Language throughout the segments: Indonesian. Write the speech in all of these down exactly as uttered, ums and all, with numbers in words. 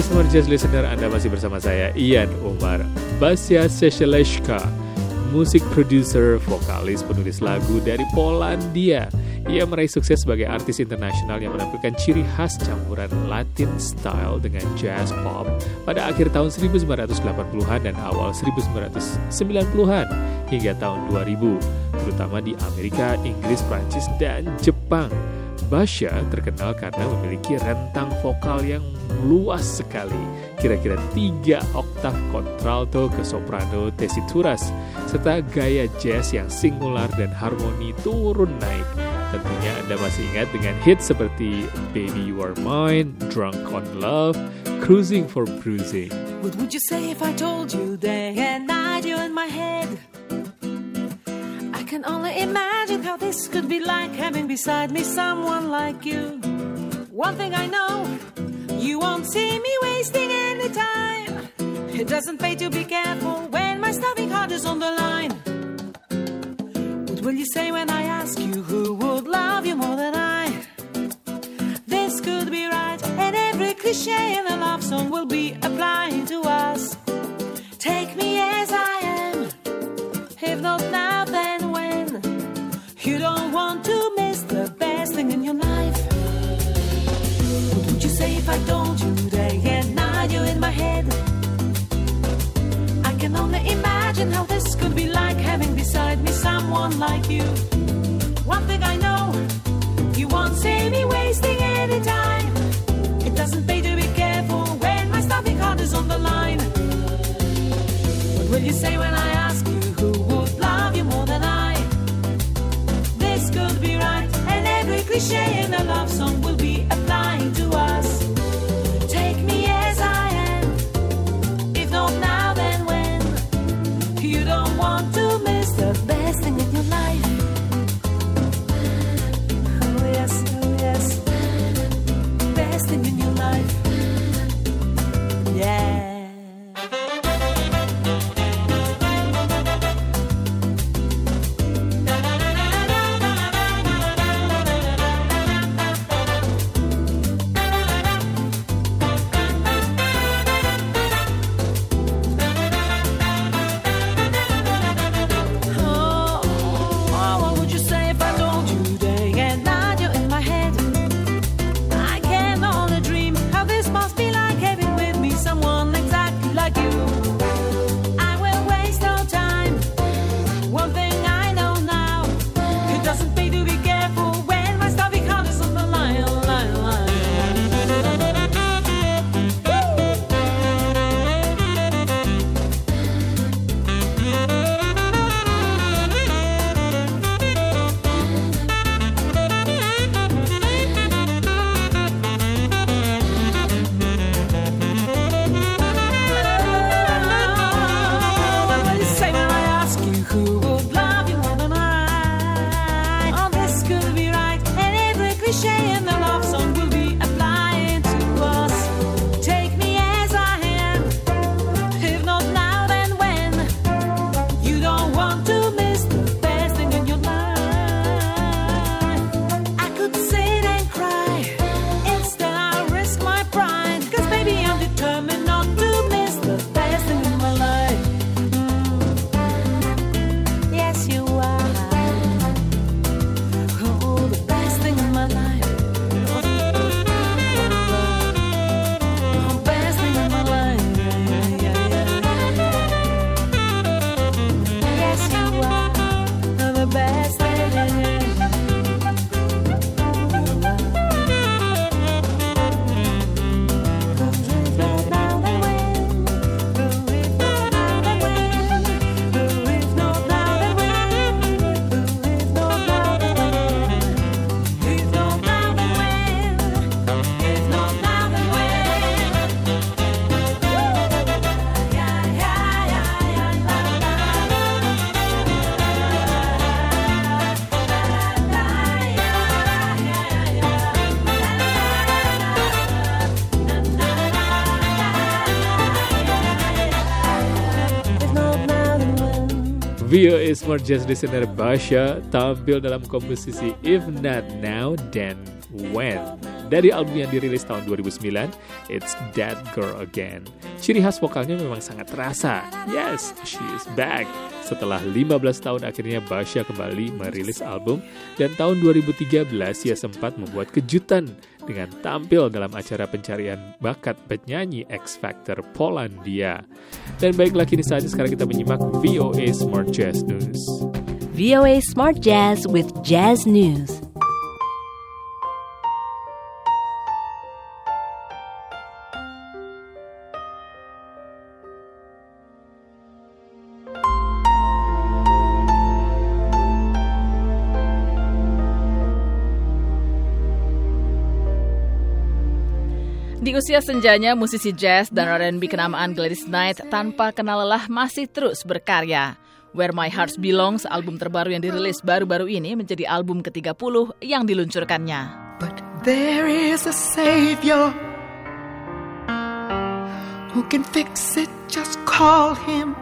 is Smart Jazz Listener, Anda masih bersama saya, Ian Umar. Basia Seszeleczka, musik producer, vokalis, penulis lagu dari Polandia. Ia meraih sukses sebagai artis internasional yang menampilkan ciri khas campuran Latin style dengan jazz pop pada akhir tahun seribu sembilan ratus delapan puluhan dan awal seribu sembilan ratus sembilan puluhan hingga tahun dua ribu, terutama di Amerika, Inggris, Prancis, dan Jepang. Basia terkenal karena memiliki rentang vokal yang luas sekali, kira-kira tiga oktav kontralto ke soprano tesituras, serta gaya jazz yang singular dan harmoni turun naik. Tentunya Anda masih ingat dengan hits seperti Baby You Are Mine, Drunk on Love, Cruising for Bruising. What would you say if I told you day and night you're in my head? I can only imagine how this could be like having beside me someone like you. One thing I know, you won't see me wasting any time. It doesn't pay to be careful when my starving heart is on the line. What will you say when I ask you who would love you more than I? This could be right, and every cliche in a love song will be applying to us. Take me as I am, if not now then when. You don't want to miss the best thing in your life. What would you say if I told you day and night you're in my head? I can only imagine how this could be like having beside me someone like you. One thing I know, you won't see me wasting any time. It doesn't pay to be careful when my starving heart is on the line. What will you say when I ask you who would love you more than I? This could be right, and every cliche in a love song will be applying to us. Take me as I am, if not now then when. You don't want to miss the best thing in your life. Oh yes, oh yes, best thing in your life. Yeah. V O A Smart Jazz Listener Basia tampil dalam komposisi If Not Now Then When. Dari album yang dirilis tahun dua ribu sembilan, It's That Girl Again. Ciri khas vokalnya memang sangat terasa. Yes, she is back. Setelah lima belas tahun akhirnya Basia kembali merilis album, dan tahun dua ribu tiga belas ia sempat membuat kejutan dengan tampil dalam acara pencarian bakat penyanyi X Factor Polandia. Dan baiklah, kini saja sekarang kita menyimak V O A Smart Jazz News. V O A Smart Jazz with Jazz News. Di usia senjanya, musisi jazz dan R and B kenamaan Gladys Knight tanpa kenal lelah masih terus berkarya. Where My Heart Belongs, album terbaru yang dirilis baru-baru ini, menjadi album ke tiga puluh yang diluncurkannya. But there is a Savior who can fix it, just call Him.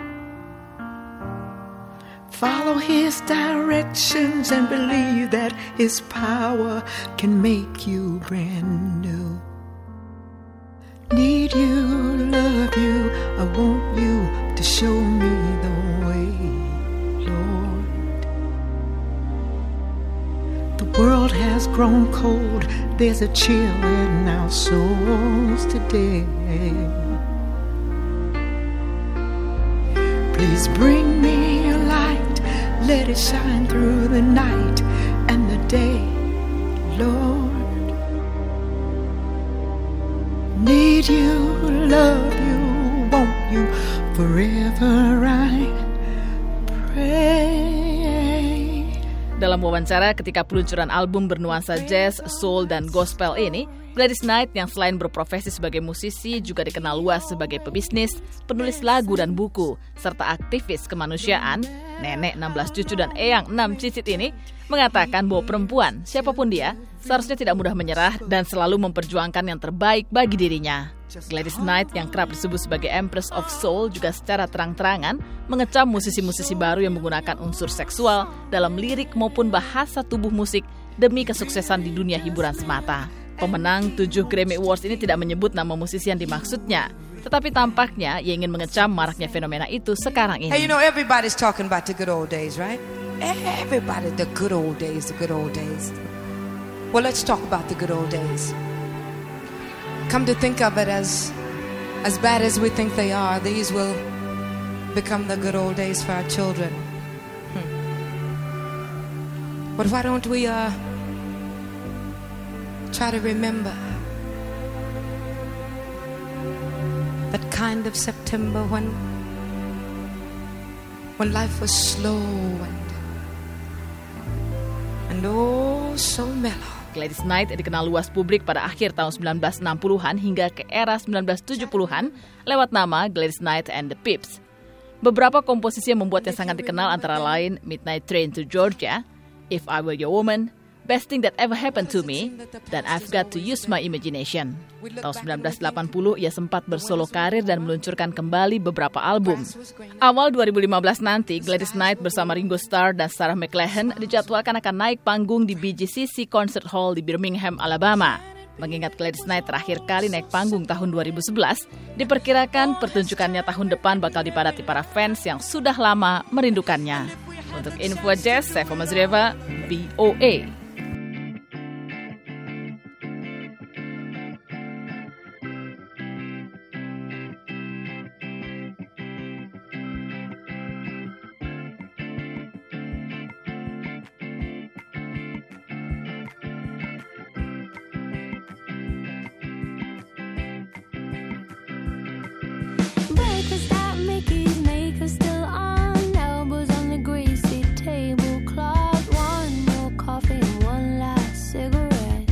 Follow His directions and believe that His power can make you brand new. Need you, love you, I want you to show me the way, Lord. The world has grown cold, there's a chill in our souls today. Please bring me your light, let it shine through the night and the day, Lord. Need you, love you, want you, forever I pray. Dalam wawancara ketika peluncuran album bernuansa jazz, soul, dan gospel ini, Gladys Knight yang selain berprofesi sebagai musisi juga dikenal luas sebagai pebisnis, penulis lagu dan buku, serta aktivis kemanusiaan. Nenek enam belas cucu dan eyang enam cicit ini mengatakan bahwa perempuan, siapapun dia, seharusnya tidak mudah menyerah dan selalu memperjuangkan yang terbaik bagi dirinya. Gladys Knight yang kerap disebut sebagai Empress of Soul juga secara terang-terangan mengecam musisi-musisi baru yang menggunakan unsur seksual dalam lirik maupun bahasa tubuh musik demi kesuksesan di dunia hiburan semata. Pemenang tujuh Grammy Awards ini tidak menyebut nama musisi yang dimaksudnya, tetapi tampaknya ia ingin mengecam maraknya fenomena itu sekarang ini. Hey, you know, everybody's talking about the good old days, right? Everybody, the good old days, the good old days. Well, let's talk about the good old days. Come to think of it, as as bad as we think they are, these will become the good old days for our children. Hmm. But why don't we uh, try to remember that kind of September when when life was slow and and oh so mellow. Gladys Knight dikenal luas publik pada akhir tahun sembilan belas enam puluhan hingga ke era sembilan belas tujuh puluhan lewat nama Gladys Knight and the Pips. Beberapa komposisi yang membuatnya sangat dikenal antara lain Midnight Train to Georgia, If I Were Your Woman, Best Thing That Ever Happened to Me, dan I've Got to Use My Imagination. Tahun sembilan belas delapan puluh, ia sempat bersolo karir dan meluncurkan kembali beberapa album. Awal dua ribu lima belas nanti, Gladys Knight bersama Ringo Starr dan Sarah McLachlan dijadwalkan akan naik panggung di B G C C Concert Hall di Birmingham, Alabama. Mengingat Gladys Knight terakhir kali naik panggung tahun dua ribu sebelas, diperkirakan pertunjukannya tahun depan bakal dipadati para fans yang sudah lama merindukannya. Untuk Info Jazz, saya Fama Zreva, V O A. Breakfast at Mickey's, maker still on, elbows on the greasy tablecloth, one more coffee and one last cigarette.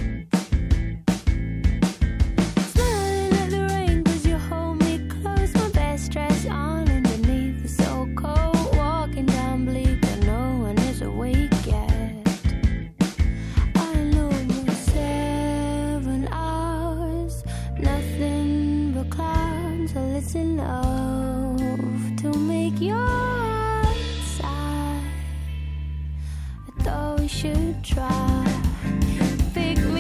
Smiling at the rain cause you hold me close, my best dress on underneath the so cold, walking down bleak and no one is awake yet. I know you seven hours, nothing but clouds, so listen up to make your heart sigh. I thought we should try. Pick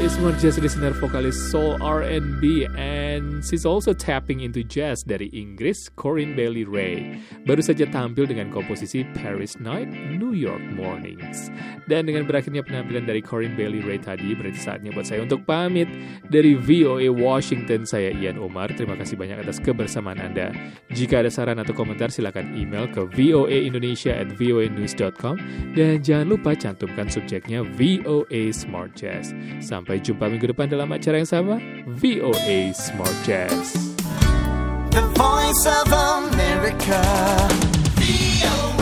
A Smart Jazz listener, vokalis soul R and B, and she's also tapping into jazz dari Inggris, Corinne Bailey Rae. Baru saja tampil dengan komposisi Paris Night, New York Mornings. Dan dengan berakhirnya penampilan dari Corinne Bailey Rae tadi, berarti saatnya buat saya untuk pamit. Dari V O A Washington, saya Ian Umar. Terima kasih banyak atas kebersamaan Anda. Jika ada saran atau komentar, silakan email ke voaindonesia at voanews dot com. Dan jangan lupa cantumkan subjeknya V O A Smart Jazz. Sampai jumpa minggu depan dalam acara yang sama, V O A Smart Jazz. The Voice of America, V O A.